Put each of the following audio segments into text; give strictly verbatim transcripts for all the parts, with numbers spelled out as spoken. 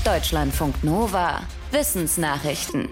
Deutschlandfunk Nova. Wissensnachrichten.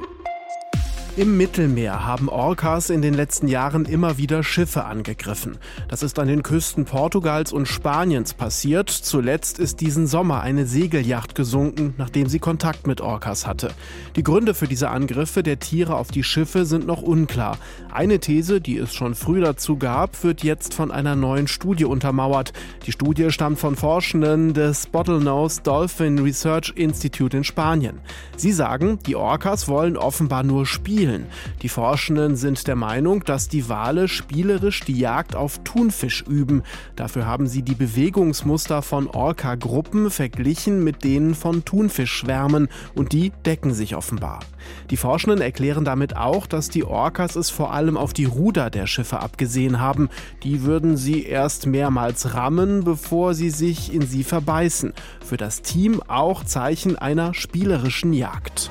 Im Mittelmeer haben Orcas in den letzten Jahren immer wieder Schiffe angegriffen. Das ist an den Küsten Portugals und Spaniens passiert. Zuletzt ist diesen Sommer eine Segelyacht gesunken, nachdem sie Kontakt mit Orcas hatte. Die Gründe für diese Angriffe der Tiere auf die Schiffe sind noch unklar. Eine These, die es schon früh dazu gab, wird jetzt von einer neuen Studie untermauert. Die Studie stammt von Forschenden des Bottlenose Dolphin Research Institute in Spanien. Sie sagen, die Orcas wollen offenbar nur spielen. Die Forschenden sind der Meinung, dass die Wale spielerisch die Jagd auf Thunfisch üben. Dafür haben sie die Bewegungsmuster von Orca-Gruppen verglichen mit denen von Thunfischschwärmen und die decken sich offenbar. Die Forschenden erklären damit auch, dass die Orcas es vor allem auf die Ruder der Schiffe abgesehen haben. Die würden sie erst mehrmals rammen, bevor sie sich in sie verbeißen. Für das Team auch Zeichen einer spielerischen Jagd.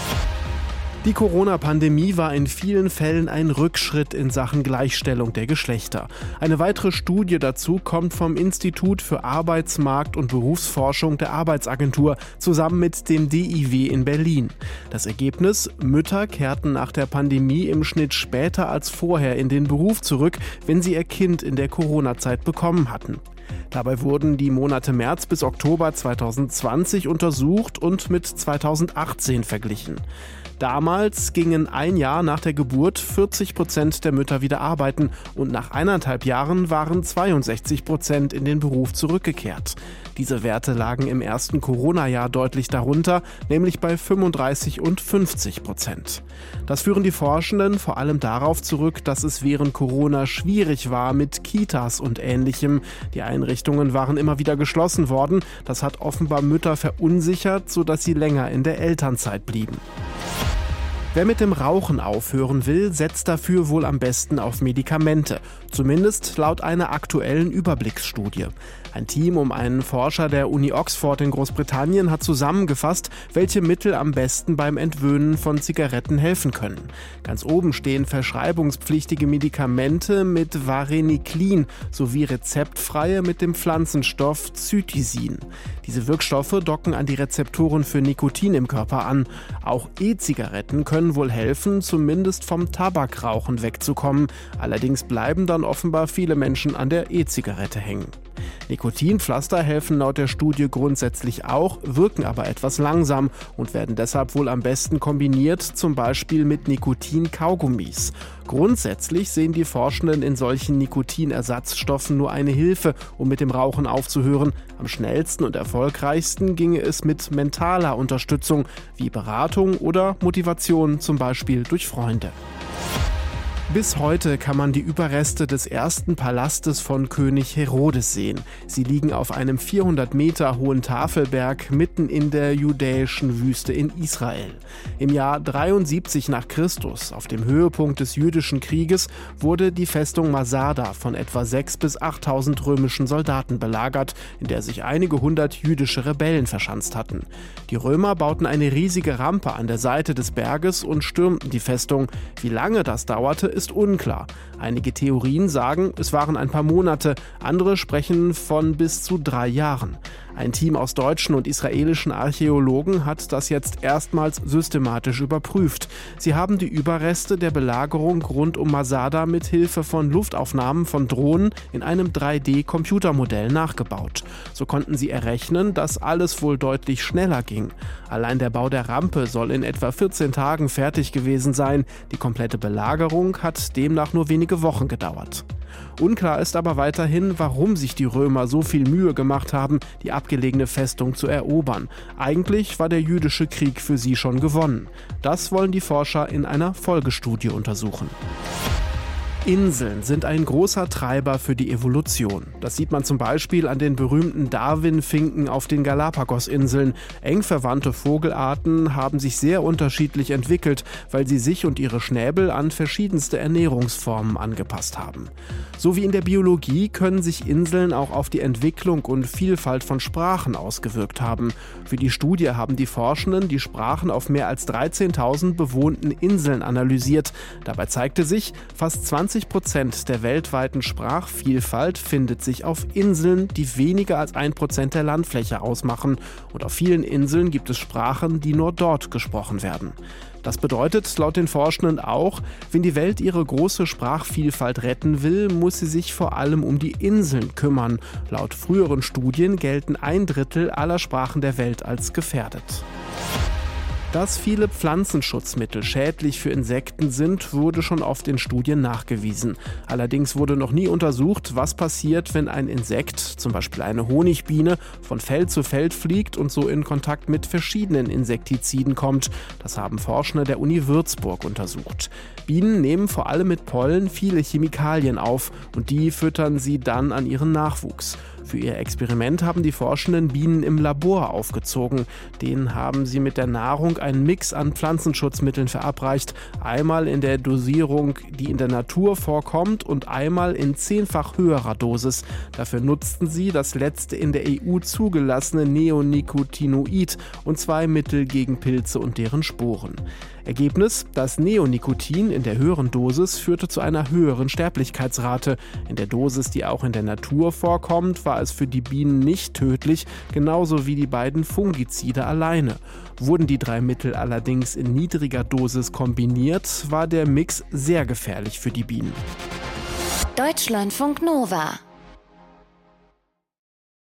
Die Corona-Pandemie war in vielen Fällen ein Rückschritt in Sachen Gleichstellung der Geschlechter. Eine weitere Studie dazu kommt vom Institut für Arbeitsmarkt- und Berufsforschung der Arbeitsagentur zusammen mit dem D I W in Berlin. Das Ergebnis: Mütter kehrten nach der Pandemie im Schnitt später als vorher in den Beruf zurück, wenn sie ihr Kind in der Corona-Zeit bekommen hatten. Dabei wurden die Monate März bis Oktober zweitausendzwanzig untersucht und mit zweitausendachtzehn verglichen. Damals gingen ein Jahr nach der Geburt vierzig Prozent der Mütter wieder arbeiten und nach eineinhalb Jahren waren zweiundsechzig Prozent in den Beruf zurückgekehrt. Diese Werte lagen im ersten Corona-Jahr deutlich darunter, nämlich bei fünfunddreißig und fünfzig Prozent. Das führen die Forschenden vor allem darauf zurück, dass es während Corona schwierig war mit Kitas und Ähnlichem. Die Einrichtungen waren immer wieder geschlossen worden. Das hat offenbar Mütter verunsichert, sodass sie länger in der Elternzeit blieben. Wer mit dem Rauchen aufhören will, setzt dafür wohl am besten auf Medikamente. Zumindest laut einer aktuellen Überblicksstudie. Ein Team um einen Forscher der Uni Oxford in Großbritannien hat zusammengefasst, welche Mittel am besten beim Entwöhnen von Zigaretten helfen können. Ganz oben stehen verschreibungspflichtige Medikamente mit Vareniclin sowie rezeptfreie mit dem Pflanzenstoff Cytisin. Diese Wirkstoffe docken an die Rezeptoren für Nikotin im Körper an. Auch E-Zigaretten können wohl helfen, zumindest vom Tabakrauchen wegzukommen. Allerdings bleiben dann offenbar viele Menschen an der E-Zigarette hängen. Nikotinpflaster helfen laut der Studie grundsätzlich auch, wirken aber etwas langsam und werden deshalb wohl am besten kombiniert, zum Beispiel mit Nikotin-Kaugummis. Grundsätzlich sehen die Forschenden in solchen Nikotinersatzstoffen nur eine Hilfe, um mit dem Rauchen aufzuhören. Am schnellsten und erfolgreichsten ginge es mit mentaler Unterstützung, wie Beratung oder Motivation, zum Beispiel durch Freunde. Bis heute kann man die Überreste des ersten Palastes von König Herodes sehen. Sie liegen auf einem vierhundert Meter hohen Tafelberg mitten in der judäischen Wüste in Israel. Im Jahr dreiundsiebzig nach Christus, auf dem Höhepunkt des jüdischen Krieges, wurde die Festung Masada von etwa sechstausend bis achttausend römischen Soldaten belagert, in der sich einige hundert jüdische Rebellen verschanzt hatten. Die Römer bauten eine riesige Rampe an der Seite des Berges und stürmten die Festung. Wie lange das dauerte, ist unklar. Einige Theorien sagen, es waren ein paar Monate, andere sprechen von bis zu drei Jahren. Ein Team aus deutschen und israelischen Archäologen hat das jetzt erstmals systematisch überprüft. Sie haben die Überreste der Belagerung rund um Masada mit Hilfe von Luftaufnahmen von Drohnen in einem drei D-Computermodell nachgebaut. So konnten sie errechnen, dass alles wohl deutlich schneller ging. Allein der Bau der Rampe soll in etwa vierzehn Tagen fertig gewesen sein. Die komplette Belagerung hat demnach nur wenige Wochen gedauert. Unklar ist aber weiterhin, warum sich die Römer so viel Mühe gemacht haben, die abgelegene Festung zu erobern. Eigentlich war der jüdische Krieg für sie schon gewonnen. Das wollen die Forscher in einer Folgestudie untersuchen. Inseln sind ein großer Treiber für die Evolution. Das sieht man zum Beispiel an den berühmten Darwin-Finken auf den Galapagos-Inseln. Eng verwandte Vogelarten haben sich sehr unterschiedlich entwickelt, weil sie sich und ihre Schnäbel an verschiedenste Ernährungsformen angepasst haben. So wie in der Biologie können sich Inseln auch auf die Entwicklung und Vielfalt von Sprachen ausgewirkt haben. Für die Studie haben die Forschenden die Sprachen auf mehr als dreizehntausend bewohnten Inseln analysiert. Dabei zeigte sich, fast zwanzig neunzig Prozent der weltweiten Sprachvielfalt findet sich auf Inseln, die weniger als ein Prozent der Landfläche ausmachen. Und auf vielen Inseln gibt es Sprachen, die nur dort gesprochen werden. Das bedeutet laut den Forschenden auch, wenn die Welt ihre große Sprachvielfalt retten will, muss sie sich vor allem um die Inseln kümmern. Laut früheren Studien gelten ein Drittel aller Sprachen der Welt als gefährdet. Dass viele Pflanzenschutzmittel schädlich für Insekten sind, wurde schon oft in Studien nachgewiesen. Allerdings wurde noch nie untersucht, was passiert, wenn ein Insekt, zum Beispiel eine Honigbiene, von Feld zu Feld fliegt und so in Kontakt mit verschiedenen Insektiziden kommt. Das haben Forschende der Uni Würzburg untersucht. Bienen nehmen vor allem mit Pollen viele Chemikalien auf und die füttern sie dann an ihren Nachwuchs. Für ihr Experiment haben die Forschenden Bienen im Labor aufgezogen. Denen haben sie mit der Nahrung einen Mix an Pflanzenschutzmitteln verabreicht. Einmal in der Dosierung, die in der Natur vorkommt, und einmal in zehnfach höherer Dosis. Dafür nutzten sie das letzte in der E U zugelassene Neonicotinoid und zwei Mittel gegen Pilze und deren Sporen. Ergebnis: Das Neonicotinoid in der höheren Dosis führte zu einer höheren Sterblichkeitsrate. In der Dosis, die auch in der Natur vorkommt, war es für die Bienen nicht tödlich, genauso wie die beiden Fungizide alleine. Wurden die drei Mittel allerdings in niedriger Dosis kombiniert, war der Mix sehr gefährlich für die Bienen. Deutschlandfunk Nova